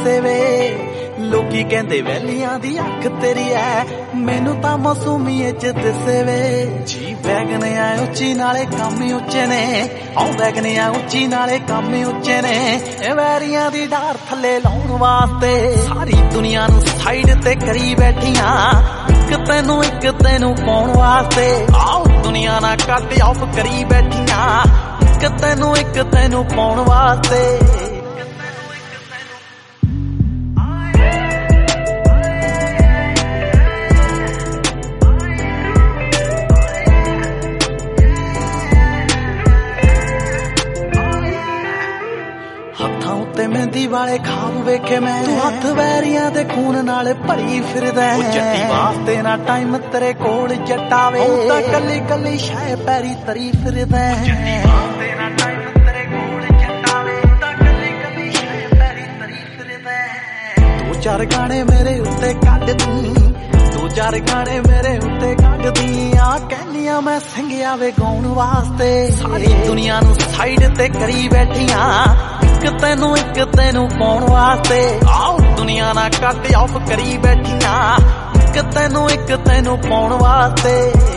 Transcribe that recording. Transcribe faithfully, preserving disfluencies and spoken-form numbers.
दिसे वे लोकी कहंदे वैलियां दी अख तेरी है मैनू तां मौसूमीए च दिसे वे जी वैगन आ उच्ची नाले काम ही उच्चे ने औ वैगन आ उच्ची नाले काम ही उच्चे ने वैरियां दी डार थले लाउण वास्ते सारी दुनिया नू साइड ते करी बैठियां एक तैनू एक तैनू पाउण वास्ते आओ दुनिया ना कट ऑफ करी बैठियां एक तैनू एक तैनू पाउण वास्ते हत्थां उत्ते मेहंदी वाले खाब वेखे मैं तू हथ वैरियां दे खून नाल भरी फिरदा है जट्टी वास्ते ना टाइम तेरे कोल जटावे तां कल्ली कल्ली शै पैरी तरी फिरदा है वास्ते ना टाइम तेरे कोल जटावे तां कल्ली कल्ली शै पैरी तरी फिरदा है दो चार गाने मेरे उत्ते कढ दी दो चार गाने मेरे उत्ते कढ दी आ कहनियां मैं संगिया वे गाउण वास्ते सारी दुनिया नू साइड ते करी बैठियां एक तैनू एक तैनू पाउण वास्ते आओ दुनिया ना कट ऑफ करी बैठियां एक तैनू एक तैनू पाउण वास्ते